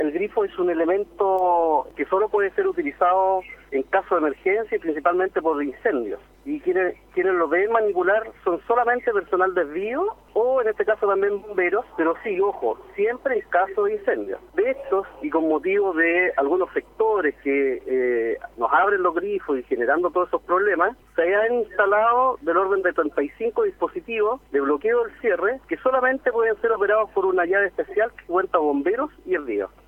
El grifo es un elemento que solo puede ser utilizado en caso de emergencia y principalmente por incendios. Y quienes lo deben manipular son solamente personal de desvío o en este caso también bomberos, pero sí, ojo, siempre en caso de incendios. De estos, y con motivo de algunos sectores que nos abren los grifos y generando todos esos problemas, se han instalado del orden de 35 dispositivos de bloqueo del cierre que solamente pueden ser operados por una llave especial que cuenta bomberos y hervidos.